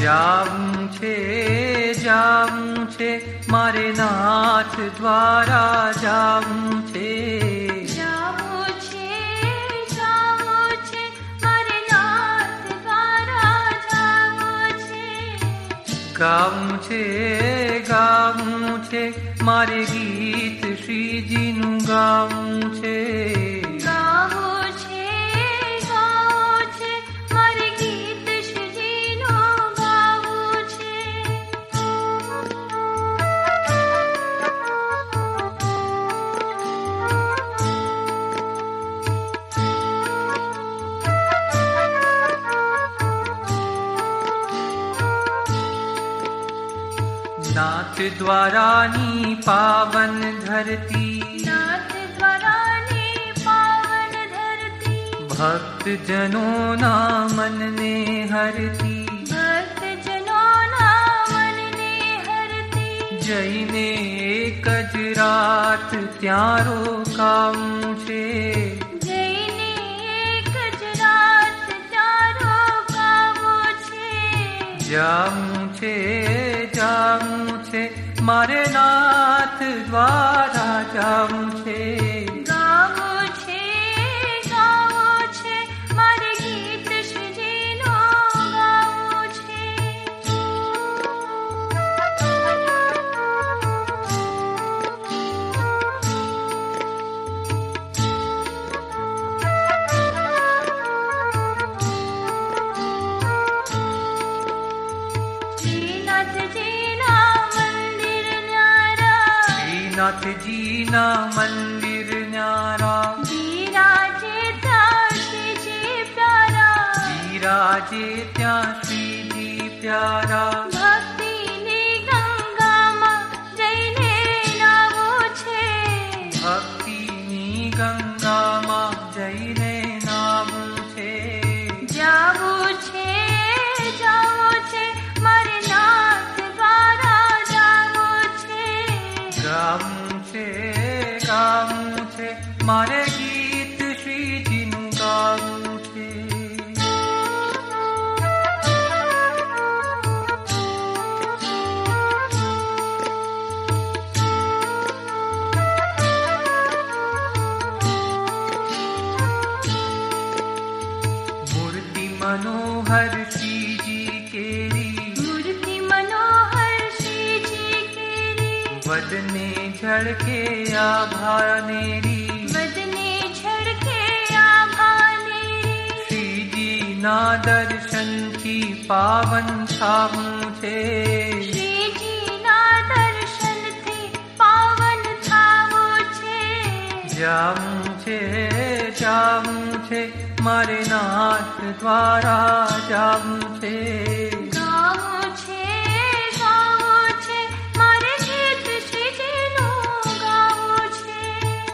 જાવું છે મારે નાથ દ્વારા જાવું છે. જાવું છે મારે નાથ દ્વારા જાવું છે. ગાવું છે મારે ગીત શ્રીજીનું ગાવું છે. ગાવું છે મારે ગીત શ્રીજીનું ગાવું છે. નાથ દ્વારાની પાવન ધરતી, નાથ દ્વારાની પાવન ધરતી, ભક્તજનોના મનને હરતી, ભક્તજનોના મનને હરતી. જઈને એક જ રાત ત્યાં રોકાવું છે. જઈને એક જ રાત ત્યાં રોકાવું છે. જાવું છે મારે નાથ દ્વારા જાવું છે. ગાવું છે મારે ગીત શ્રીજીનું ગાવું છે. શ્રીનાથજીના મંદિર ન્યારા, બિરાજે ત્યાં શ્રીજી પ્યારા, બિરાજે ત્યાં શ્રીજી પ્યારા. ભક્તિની ગંગામાં જઈને નાવું છે. ભક્તિની ગંગામાં જઈને નાવું છે. જાવું છે મારે નાથ દ્વારા જાવું છે. ગાવું છે મારે ગીત શ્રીજીનું ગાવું છે. મૂર્તિ મનોહર શ્રીજી કેરી, મૂર્તિ મનોહર શ્રીજી કેરી, વદને ઝળકે આભાનેરી, વદને ઝળકે આભાનેરી. શ્રીજીના દર્શનથી પાવન થાવું છે. શ્રીજીના દર્શનથી પાવન થાવું છે. જાવું છે મારે નાથ દ્વારા જાવું છે. ગાવું છે મારે ગીત શ્રીજીનું ગાવું છે.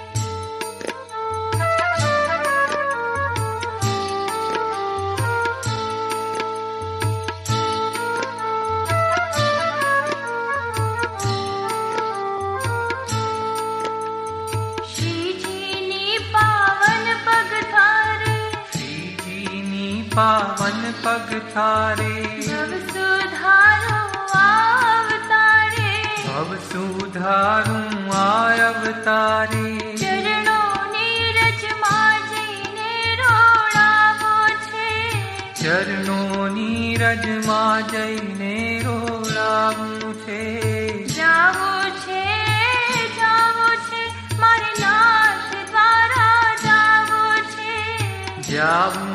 શ્રીજીની પાવન પગ થારે, શ્રીજીની પાવન પગ થારે, ભવ સુધારું અવતારે, ભવ સુધારું અવતારે. ચરણોની રજમાં જઈને રોડાવો છે. ચરણોની રજમાં જઈને રોડાવું છે. જાવું છે મારે નાથ દ્વારા જાવું છે. જાવું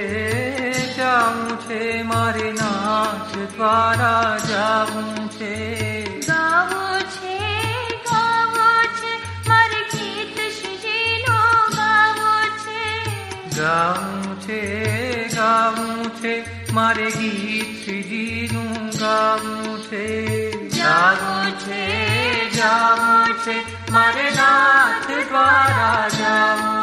છે મારે નાથ દ્વારા જાવું છે. ગાવું છે મારે ગીત શ્રીજીનું ગાવું છે. ગાવું છે મારે ગીત શ્રીજીનું ગાવું છે. જાવું છે મારે નાથ દ્વારા જાવું